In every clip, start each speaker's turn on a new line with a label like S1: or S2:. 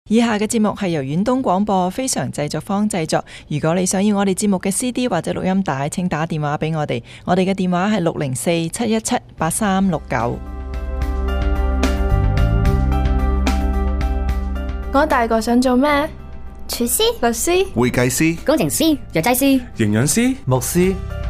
S1: 以下嘅節目係由遠東廣播非常製作坊製作。如果你想要我哋節目嘅 CD 或者錄音帶，請打電話俾我哋。我哋嘅電話係604-717-8369。
S2: 我大個想做咩？
S3: 廚師、
S2: 律師、
S4: 會計師、
S3: 工程師、藥劑師、
S5: 營養師、
S6: 牧師。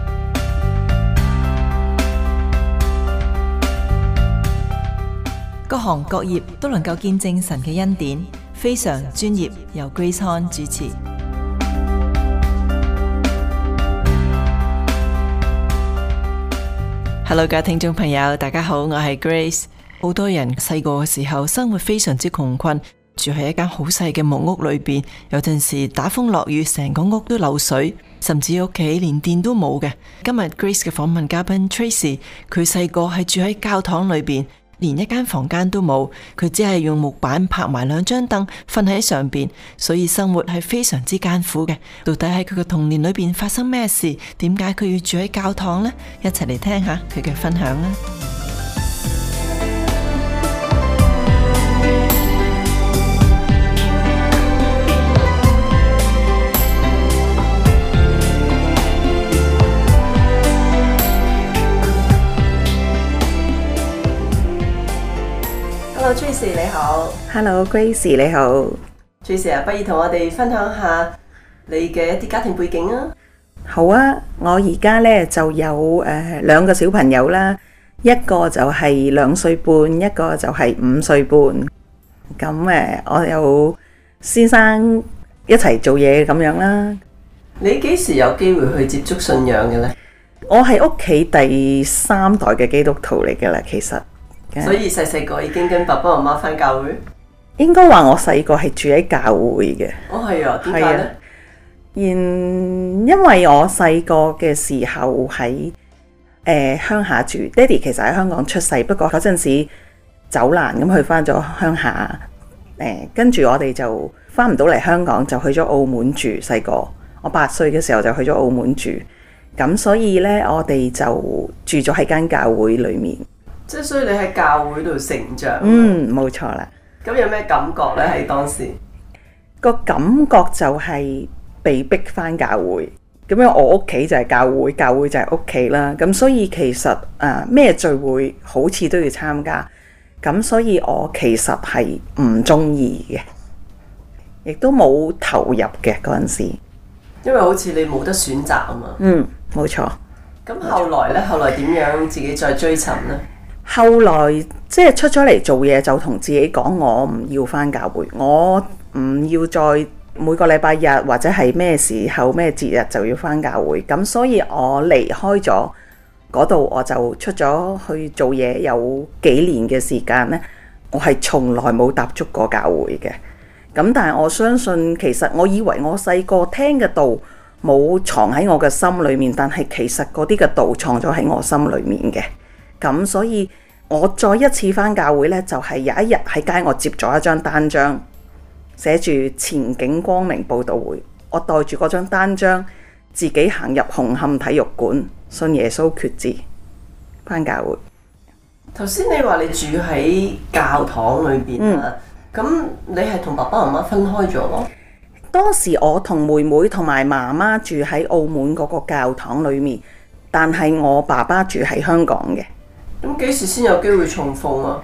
S1: 各行各業都能夠見證神嘅恩典，非常專業，由 Grace Han 主持。Hello， 各位聽眾朋友，大家好，我係 Grace。好多人細個嘅時候生活非常之窮困，住喺一間好細嘅木屋裏邊，有陣時打風落雨，成個屋都漏水，甚至屋企連電都冇嘅。今日 Grace 嘅訪問嘉賓 Tracy， 佢細個係住喺教堂裏邊。連一間房間都冇，佢只係用木板拍埋2張凳瞓喺上邊，所以生活係非常之艱苦嘅。到底喺佢嘅童年裏邊發生咩事？點解佢要住喺教堂呢？一齊嚟聽下佢嘅分享啦。Hello Tracy 你好。
S7: Hello Grace 你好。
S1: Tracy 啊，不如同我哋分享下你嘅一啲家庭背景啊。
S7: 好啊，我而家呢就有2個小朋友啦，一個就係2歲半，一個就係5歲半。咁我有先生一齊做嘢咁樣啦。
S1: 你幾時有機會去接觸信仰嘅呢？
S7: 我係屋企第3代嘅基督徒嚟㗎啦，其實。
S1: 所以細個已經跟爸爸媽媽返教會？
S7: 應該話我細個係住喺教會嘅。
S1: 哦，係啊，點解呢？
S7: 因為我細個嘅時候喺鄉下住，爹哋其實喺香港出世，不過嗰陣時走難咁去返咗鄉下。跟住我哋就返唔到嚟香港，就去咗澳門住。細個我8歲嘅時候就去咗澳門住，咁所以呢，我哋就住咗喺間教會裏面。
S1: 即係所以你喺教會度成長。
S7: 冇錯啦。
S1: 咁有咩感覺呢？喺當時
S7: 個感覺就係被逼返教會，咁樣我屋企就係教會，教會就係屋企啦。咁所以其實咩聚會好似都要參加，咁所以我其實係唔中意嘅，亦都冇投入嘅嗰陣時。
S1: 因為好似你冇得選擇啊嘛。
S7: 冇錯。
S1: 咁後來呢？後來點樣自己再追尋呢？
S7: 後來即係出咗嚟做嘢，就同自己講，我唔要返教會，我唔要再每個禮拜日或者係咩時候咩節日就要返教會。咁所以我離開咗嗰度，我就出咗去做嘢有幾年嘅時間呢，我係從來冇踏足過教會嘅。咁但係我相信，其實我以為我細個聽嘅道冇藏喺我嘅心裏面，但係其實嗰啲嘅道藏咗喺我心裏面嘅。咁所以我再一次返教會呢，就係有一日喺街我接咗一張單張，寫住前景光明佈道會。我帶住嗰張單張，自己行入紅磡體育館，信耶穌決志返教會。
S1: 頭先你話你住喺教堂裏邊啊，咁你係同爸爸媽媽分開咗咯？
S7: 當時我同妹妹同埋媽媽住喺澳門嗰個教堂裏面，但係我爸爸住喺香港嘅。
S1: 咁幾時先有機會重逢啊？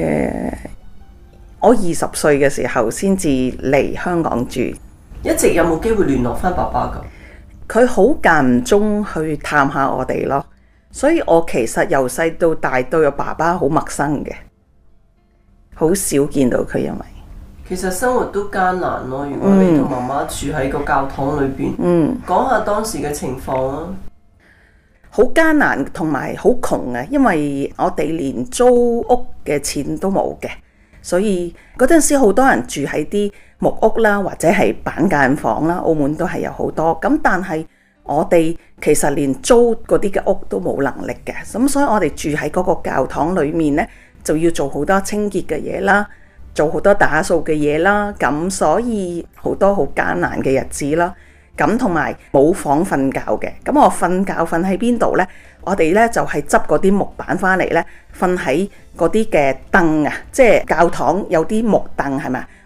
S7: 我20歲嘅時候先至嚟香港住。
S1: 一直有冇機會聯絡返爸爸㗎？
S7: 佢好間唔中去探下我哋咯，所以我其實由細到大對我爸爸好陌生嘅，好少見到佢。因為
S1: 其實生活都艱難咯，如果你同媽媽住喺個教堂裏邊。講下當時嘅情況啊。
S7: 好艱難同埋好窮啊，因為我哋連租屋嘅錢都冇嘅，所以嗰陣時好多人住喺啲木屋啦，或者係板間房啦，澳門都係有好多。咁但係我哋其實連租嗰啲嘅屋都冇能力嘅，咁所以我哋住喺嗰個教堂裏面呢，就要做好多清潔嘅嘢啦，做好多打掃嘅嘢啦，咁所以好多好艱難嘅日子啦。咁同埋冇房瞓覺嘅，咁我瞓覺瞓喺邊度呢？我哋呢就係執嗰啲木板翻嚟呢，瞓喺嗰啲嘅凳啊，即係教堂有啲木凳係咪？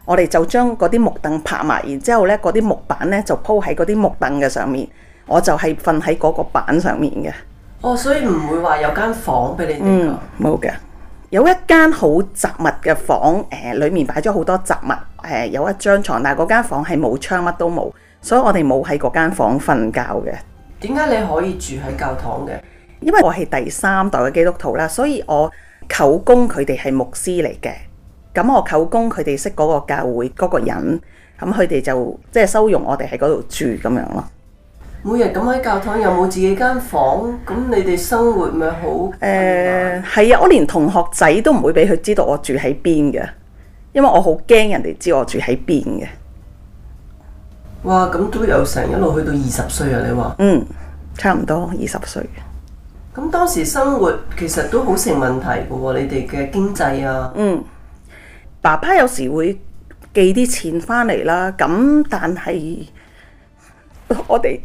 S7: 我哋就將嗰啲木凳拍埋，然之後呢嗰啲木板呢就鋪喺嗰啲木凳嘅上面，我就係瞓喺嗰個板上面嘅。
S1: 哦，所以唔會話有間房俾你哋㗎？
S7: 冇嘅，有一間好雜物嘅房，裡面擺咗好多雜物，有一張床，但係嗰間房係冇窗，乜都冇，所以我哋冇喺嗰間房瞓覺嘅。
S1: 點解你可以住喺教堂嘅？
S7: 因為我係第3代嘅基督徒啦，所以我舅公佢哋係牧師嚟嘅。咁我舅公佢哋識嗰個教會嗰個人，咁佢哋就即係收容我哋喺嗰度住咁樣咯。
S1: 每日咁喺教堂有冇自己間房？咁你哋生活咪好？
S7: 係啊，我連同學仔都唔會俾佢知道我住喺邊嘅，因為我好驚人哋知我住喺邊嘅。
S1: 哇！咁都有成一路去到20歲啊？你話？
S7: 差唔多20歲。
S1: 咁當時生活其實都好成問題嘅喎，你哋嘅經濟啊。
S7: 爸爸有時會寄啲錢翻嚟啦，咁但係我哋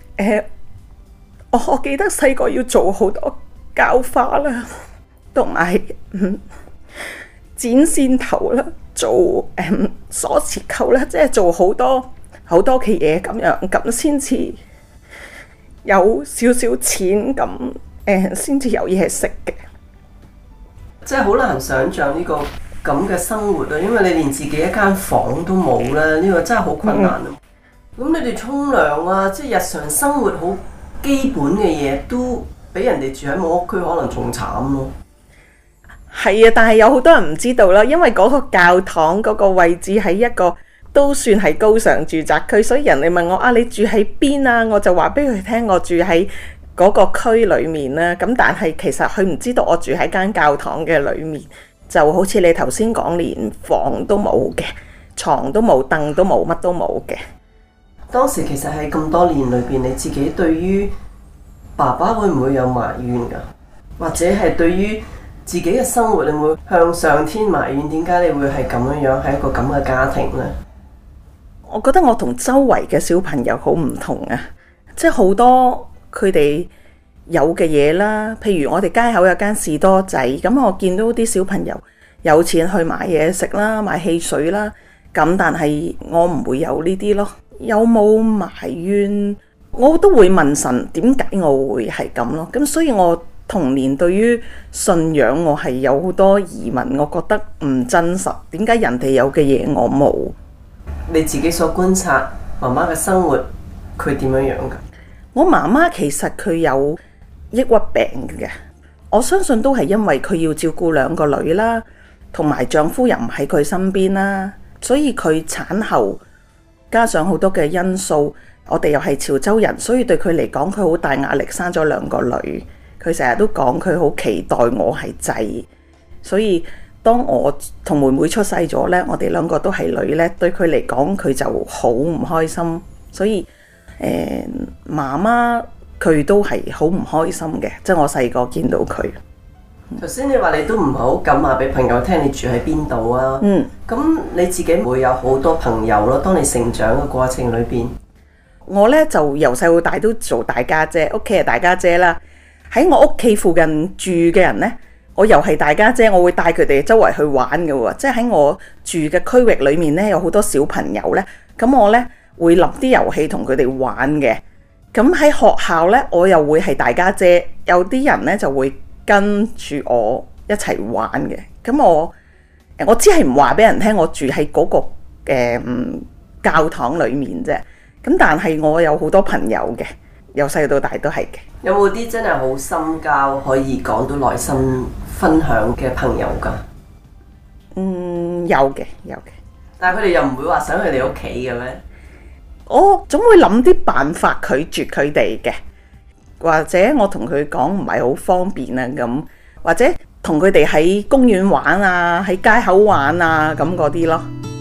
S7: 我記得細個要做好多膠花啦，同埋剪線頭啦，做鎖匙扣啦，即係做好多嘅嘢咁樣，咁先至有少少錢，咁先至有嘢食嘅。
S1: 即係好難想像呢個咁嘅生活啊，因為你連自己一間房都冇啦，呢個真係好困難啊！咁你哋沖涼啊，即係日常生活好基本嘅嘢，都俾人哋住喺木屋區，可能仲慘咯。
S7: 係啊，但係有好多人唔知道啦，因為嗰個教堂嗰個位置喺一個都算係高尚住宅區，所以人哋問我你住喺邊啊？我就話俾佢聽我住喺嗰個區裡面啦。咁但係其實佢唔知道我住喺間教堂嘅裡面，就好似你頭先講，連房都冇嘅，床都冇，凳都冇，乜都冇嘅。
S1: 當時其實喺咁多年裏邊，你自己對於爸爸會唔會有埋怨㗎？或者係對於自己嘅生活，你會向上天埋怨？點解你會係咁樣樣，係一個咁嘅家庭呢？
S7: 我覺得我同周圍嘅小朋友好唔同啊！即係好多佢哋有嘅嘢啦，譬如我哋街口有間士多仔，咁我見到啲小朋友有錢去買嘢食啦，買汽水啦，咁但係我唔會有呢啲咯。有冇埋怨？我都會問神點解我會係咁咯。咁所以我童年對於信仰我係有好多疑問，我覺得唔真實。點解人哋有嘅嘢我冇？
S1: 你自己所觀察媽媽嘅生活，佢點樣樣㗎？
S7: 我媽媽其實佢有抑鬱病嘅，我相信都係因為佢要照顧2個女啦，同埋丈夫又唔喺佢身邊啦，所以佢產後加上好多嘅因素，我哋又係潮州人，所以對佢嚟講，佢好大壓力，生咗2個女，佢成日都講佢好期待我係仔，所以當我同妹妹出世咗呢，我哋2個都係女呢，對佢嚟講佢就好唔開心，所以媽媽佢都係好唔開心嘅，即係我細個見到佢。
S1: 頭先你話你都唔係好敢話俾朋友聽你住喺邊度啊？咁你自己會有好多朋友咯。當你成長嘅過程裏邊，
S7: 我呢就由細到大都做大家姐，屋企係大家姐啦。喺我屋企附近住嘅人呢，我又係大家姐，我會帶佢哋周圍去玩嘅喎。即係喺我住嘅區域裏面呢，有好多小朋友呢，咁我呢會立啲遊戲同佢哋玩嘅。咁喺學校呢，我又會係大家姐，有啲人呢就會跟住我一齊玩嘅。咁我只係唔話俾人聽我住喺嗰個教堂裏面啫。咁但係我有好多朋友嘅，由細到大都係嘅。
S1: 有冇啲真係好深交可以講到內心分享嘅朋友㗎？
S7: 有嘅。
S1: 但係佢哋又唔會話想去你屋企嘅咩？
S7: 我總會諗啲辦法拒絕佢哋嘅，或者我同佢講唔係好方便啊咁，或者同佢哋喺公園玩啊，喺街口玩啊咁嗰啲咯。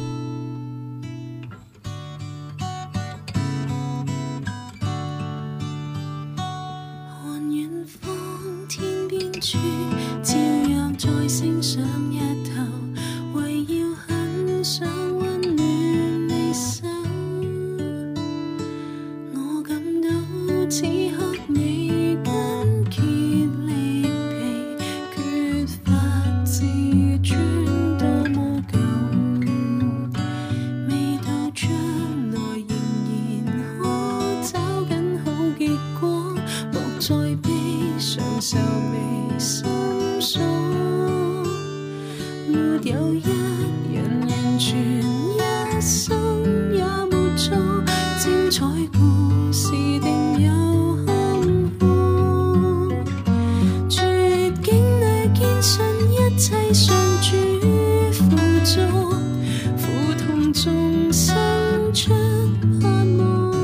S4: 看遠方天邊處，照樣再升上日頭，為要很想溫暖你手。我感到此刻你筋竭力疲，缺乏自尊多麼久。 彩故事定有坎坷，絕境裏堅信一切上主輔助，苦痛中生出盼望，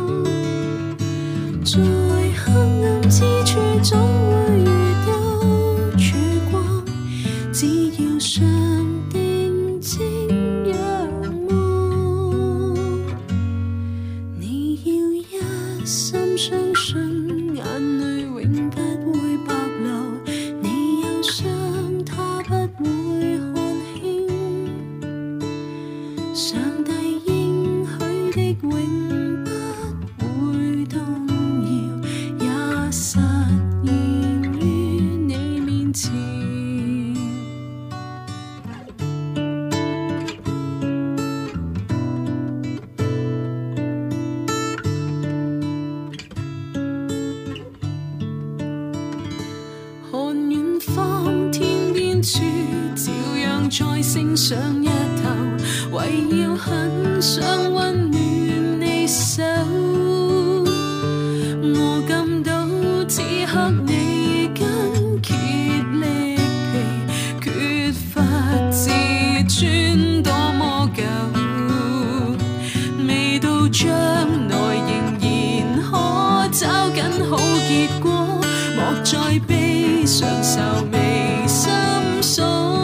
S4: 在黑暗之處總會遇到曙光，只要上定睛仰望，你要一心相信，眼淚永不會白流，你憂傷他不會看輕，上帝應許的永不會動搖，也實現於你面前。看遠方天邊處，照樣再升上一頭，為要很想溫暖你手。我感到此刻你筋竭力疲，缺乏自尊多麼久，未到將來仍然可找緊好結果，莫再悲傷愁眉深鎖，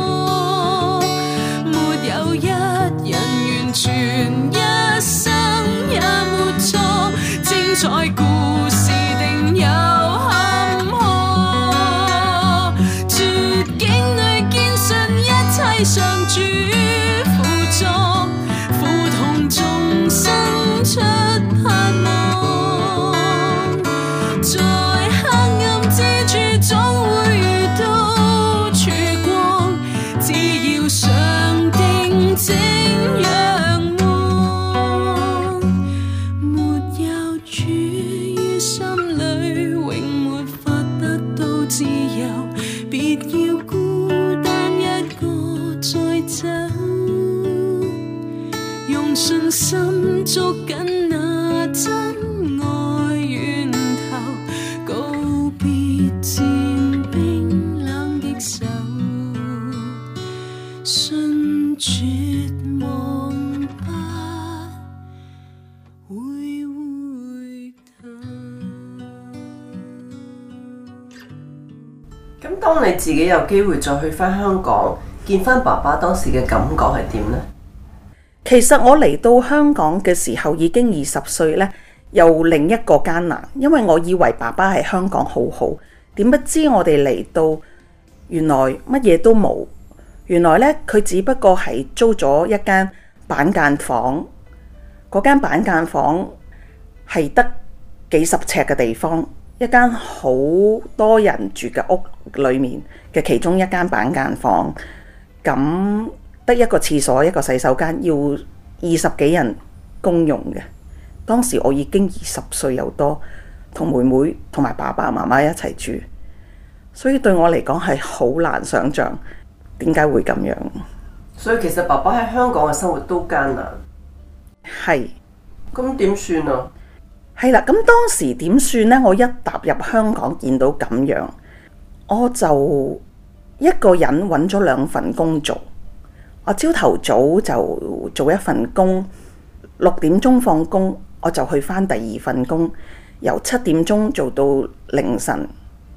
S4: 沒有一人完全一生也沒錯，精彩故事定有坎坷，絕境裏堅信一切上主輔助，苦痛中生出盼望，在黑暗之處總會遇到曙光，只要上定睛仰望，沒有主於心裏，永沒法得到自由，別要孤單一個再走，用信心捉緊那真愛源頭，告別漸冰冷的手，信絕望不會回頭。
S5: 咁當你自己有機會再去翻香港見翻爸爸，當時嘅感覺係點呢？
S7: 其實我嚟到香港嘅時候已經20歲呢，又另一個艱難，因為我以為爸爸喺香港好好，點不知我哋嚟到原來乜嘢都冇，原來呢，佢只不過係租咗一間板間房，嗰間板間房係得幾十尺嘅地方，一間好多人住嘅屋裏面嘅其中一間板間房，咁得一個廁所一個洗手間，要20幾人共用嘅。當時我已經20歲又多，同妹妹同埋爸爸媽媽一齊住，所以對我嚟講係好難想像點解會咁樣。
S5: 所以其實爸爸喺香港嘅生活都艱難。
S7: 係。
S5: 咁點算啊？
S7: 係啦，咁當時點算呢？我一踏入香港見到咁樣，我就一個人揾咗2份工做。我朝頭早就做一份工，6點鐘放工，我就去返第2份工，由7點鐘做到凌晨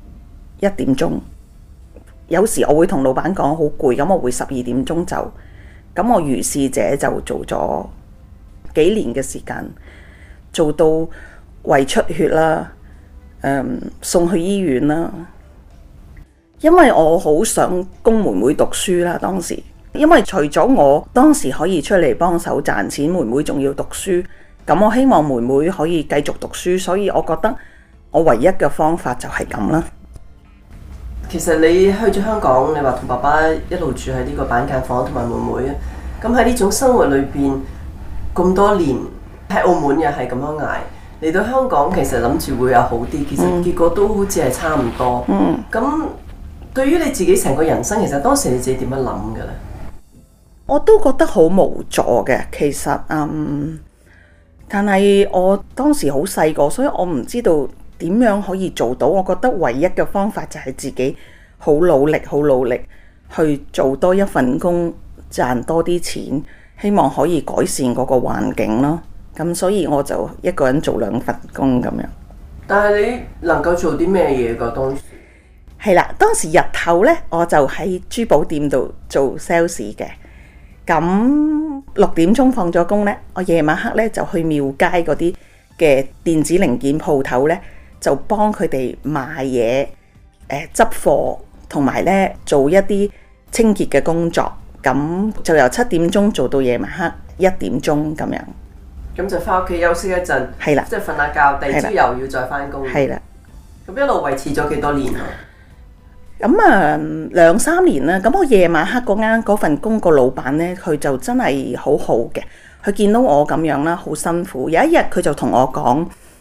S7: 1點鐘。有時我會同老闆講好攰，咁我會12點鐘走。咁我如是者就做咗幾年嘅時間，做到胃出血啦，送去醫院啦。因為我好想供妹妹讀書啦，當時。因為除咗我當時可以出嚟幫手賺錢，妹妹仲要讀書，咁我希望妹妹可以繼續讀書，所以我覺得我唯一嘅方法就係咁啦。
S5: 其實你去咗香港，你話同爸爸一路住喺呢個板間房同埋妹妹，咁喺呢種生活裏邊咁多年，喺澳門又係咁樣捱，嚟到香港其實諗住會有好啲，其實結果都好似係差唔多。咁對於你自己成個人生，其實當時你自己點樣諗嘅咧？
S7: 我都覺得好無助嘅。其實但係我當時好細個，所以我唔知道點樣可以做到。我覺得唯一嘅方法就係自己好努力去做多一份工，賺多啲錢，希望可以改善嗰個環境咯。咁所以我就一個人做2份工咁樣。
S5: 但係你能夠做啲咩嘢㗎？當時
S7: 係啦，當時日頭呢，我就喺珠寶店度做 sales 嘅。咁6點鐘放咗工呢，我夜晚黑呢就去廟街嗰啲嘅電子零件鋪頭呢，就幫佢哋賣嘢、執貨，同埋呢做一啲清潔嘅工作。咁就由7點鐘做到夜晚黑1點鐘咁樣。
S5: 咁就翻屋企休息一陣，
S7: 係啦，
S5: 即係瞓下覺，第二朝又要再翻工。
S7: 係啦，
S5: 咁一路維持咗幾多年啊？
S7: 咁啊2-3年啦。咁我夜晚黑嗰份工個老闆呢，佢就真係好好嘅。佢見到我咁樣啦，好辛苦。有一日佢就同我講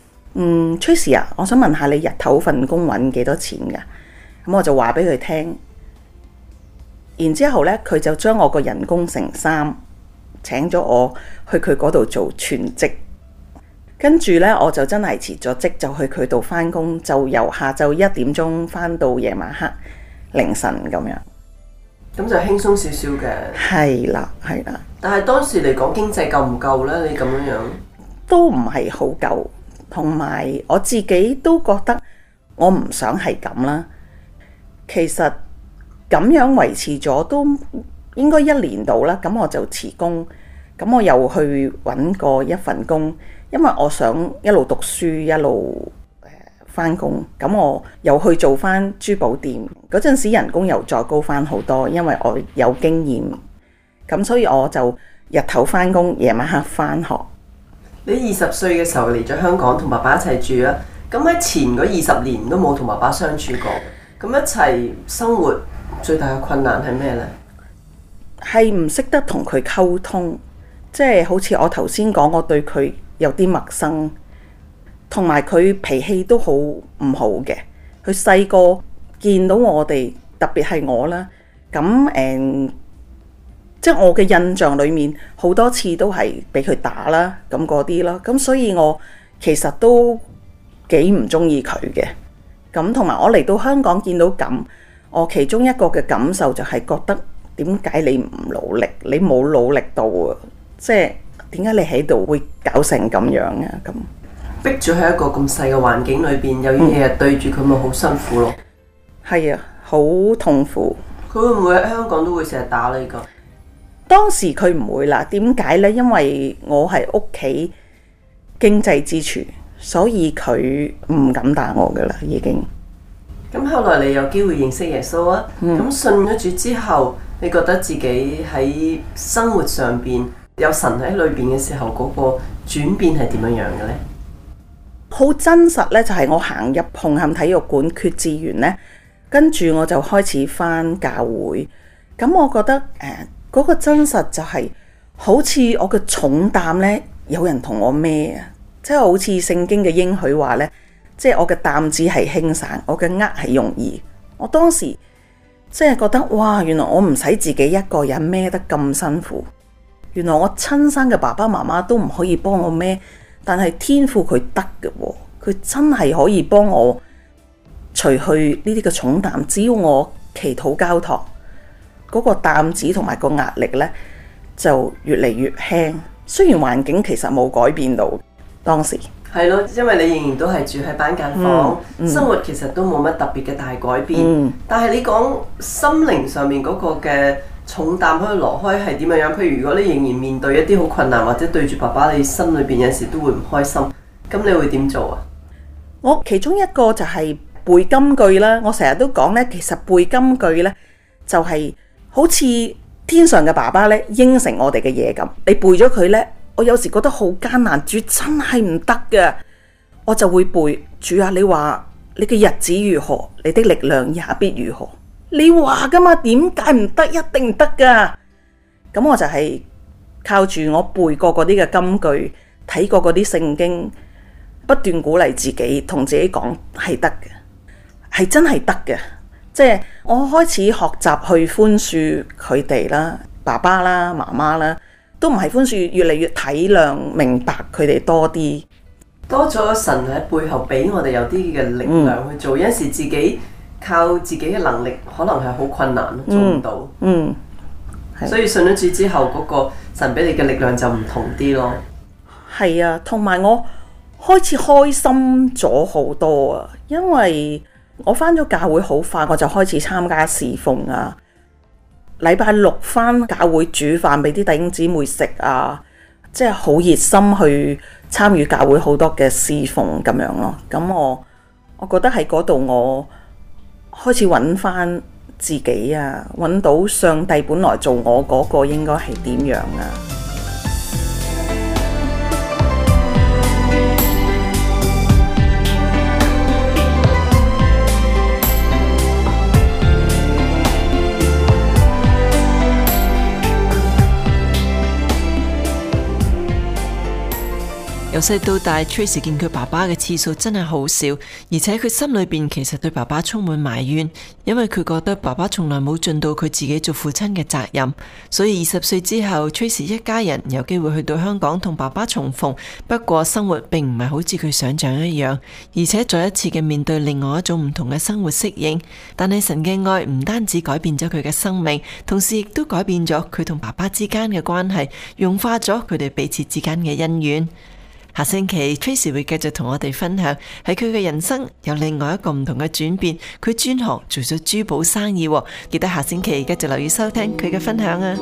S7: ：Tracy 啊，我想問下你日頭份工揾幾多錢㗎？咁我就話俾佢聽。然之後呢，佢就將我個人工乘3，請咗我去佢嗰度做全職。跟住呢，我就真係辭咗職，就去佢度返工，就由下晝1點鐘返到夜晚黑凌晨咁樣。
S5: 咁就輕鬆少少嘅。
S7: 係啦。
S5: 但係當時嚟講經濟夠唔夠呢？你咁樣
S7: 都唔係好夠，同埋我自己都覺得我唔想係咁啦。其實咁樣維持咗都應該1年到啦，咁我就辭工，咁我又去揾過一份工，因為我想一路讀書一路返工，咁我又去做返珠寶店，嗰陣時人工又再高返好多，因為我有經驗，咁所以我就日頭返工，夜晚黑返學。
S5: 你20歲嘅時候嚟咗香港同爸爸一齊住啊，咁喺前嗰20年都冇同爸爸相處過，咁一齊生活最大嘅困難係咩呢？
S7: 係唔識得同佢溝通，即係好似我頭先講，我對佢有啲陌生，同埋佢脾氣都好唔好嘅。佢細個見到我哋，特別係我啦，咁即係我嘅印象裏面好多次都係俾佢打啦，咁嗰啲啦，咁所以我其實都幾唔中意佢嘅。咁同埋我嚟到香港見到咁，我其中一個嘅感受就係覺得點解你唔努力？你冇努力到啊！即係點解你喺度會搞成咁樣啊？咁
S5: 逼住喺一個咁細嘅環境裏邊，又要日日對住佢，咪好辛苦咯。
S7: 係啊，好痛苦。
S5: 佢會唔會喺香港都會成日打你㗎？
S7: 當時佢唔會啦。點解呢？因為我係屋企經濟支柱，所以佢唔敢打我㗎啦，已經。咁
S5: 後來你有機會認識耶穌啊？咁信咗主之後，你覺得自己喺生活上邊有神喺裏邊嘅時候，嗰個轉變係點樣樣嘅呢？好真實呢，就係我行入紅磡體育館決志完呢，跟住我就開始返教會。咁我覺得嗰個真實就係好似我嘅重擔呢，有人同我孭啊，即係好似聖經嘅應許話呢，即係我嘅擔子係輕省，我嘅軛係容易。我當時即係覺得哇，原來我唔使自己一個人孭得咁辛苦，原來我親生嘅爸爸媽媽都唔可以幫我孭，但係天父佢得嘅喎，佢真係可以幫我除去呢啲嘅重擔，只要我祈禱交託，嗰個擔子同埋個壓力呢就越嚟越輕。雖然環境其實冇改變到，當時係咯，因為你仍然都係住喺板間房，生活其實都冇乜特別嘅大改變。但係你講心靈上面嗰個嘅重擔可以攞開係點樣？譬如如果你仍然面對一啲好困難，或者對住爸爸，你心裏邊有時都會唔開心，咁你會點做啊？我其中一個就係背金句啦。我成日都講呢，其實背金句呢，就係好似天上嘅爸爸呢應承我哋嘅嘢咁。你背咗佢呢，我有時覺得好艱難，主真係唔得嘅，我就會背，主啊，你話你嘅日子如何，你的力量也必如何。你話噶嘛，點解唔得？一定得噶。咁我就係靠住我背過嗰啲嘅金句，睇過嗰啲聖經，不斷鼓勵自己，同自己講係得嘅，係真係得嘅。即係我開始學習去寬恕佢哋啦，爸爸啦、媽媽啦，
S7: 都唔係寬恕，越嚟越體諒明白佢哋多啲。
S5: 多咗神喺背後俾我哋有啲嘅力量去做，有陣時自己靠自己嘅能力可能係好困難，做唔到。所以信咗主之後，嗰個神俾你嘅力量就唔同啲咯。
S7: 係啊，同埋我開始開心咗好多啊，因為我返咗教會好快，我就開始參加侍奉啊。禮拜六返教會煮飯俾啲弟兄姊妹食啊，即係好熱心去參與教會好多嘅侍奉咁樣咯。咁我覺得喺嗰度我開始揾返自己啊，揾到上帝本來做我嗰個應該係點樣啊。
S1: 由細到大 Tracy 見佢爸爸嘅次數真係好少，而且佢心裏邊其實對爸爸充滿埋怨，因為佢覺得爸爸從來冇盡到佢自己做父親嘅責任。所以20歲之後 Tracy 一家人有機會去到香港同爸爸重逢，不過生活並唔係好似佢想象一樣，而且再一次嘅面對另外一種唔同嘅生活適應。但係神嘅愛唔單止改變咗佢嘅生命，同時亦都改變咗佢同爸爸之間嘅關係，融化咗佢哋彼此之間嘅恩怨。下星期 Tracy 會繼續同我哋分享喺佢嘅人生有另外一個唔同嘅轉變，佢轉行做咗珠寶生意。記得下星期繼續留意收聽佢嘅分享啊！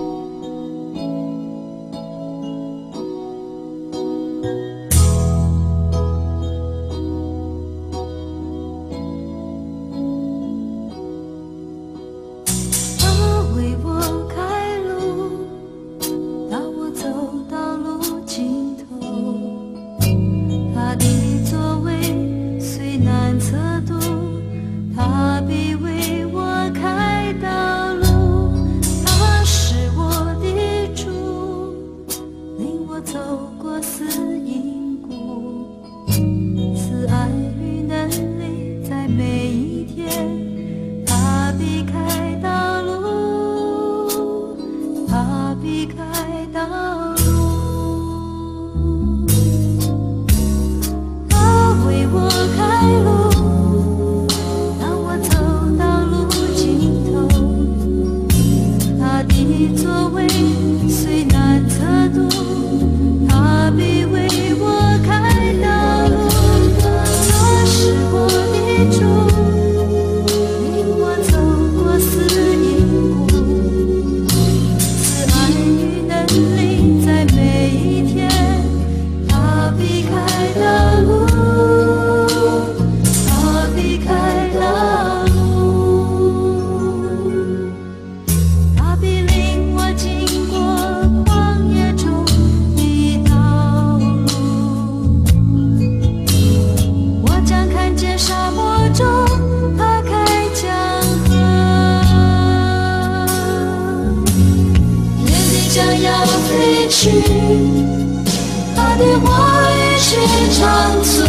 S4: 他的话语却长存，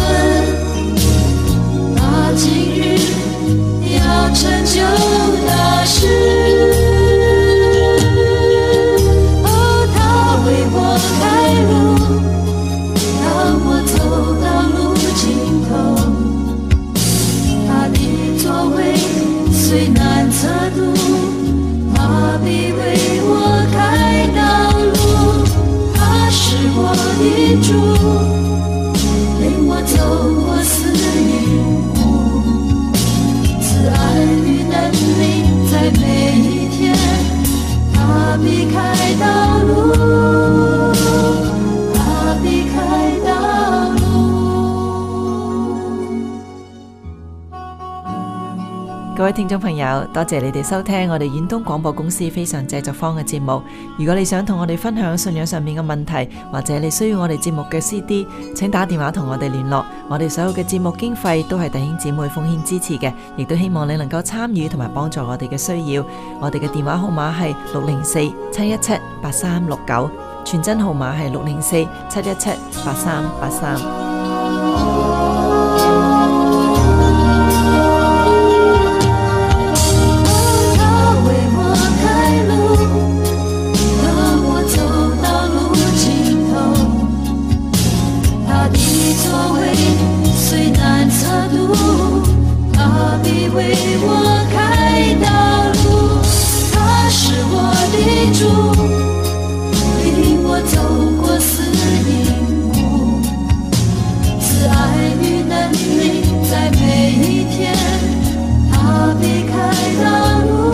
S4: 他今日要成就大事。哦，他为我开路，当我走到路尽头，他的作为虽难测度，他必为我开道路。他是我的主，领我走过死与苦，慈爱与能力在每一天，他必开道路，他必开道路。
S1: 各位聽眾朋友，多謝你哋收聽我哋遠東廣播公司非常製作坊嘅節目。如果你想同我哋分享信仰上面嘅問題，或者你需要我哋節目嘅 CD， 請打電話同我哋聯絡。我哋所有嘅節目經費都係弟兄姊妹奉獻支持嘅，亦都希望你能夠參與同埋幫助我哋嘅需要。我哋嘅電話號碼係604-717-8369，傳真號碼係604-717-8383。
S4: 他为我开路，当我走到路一天，他避开道路。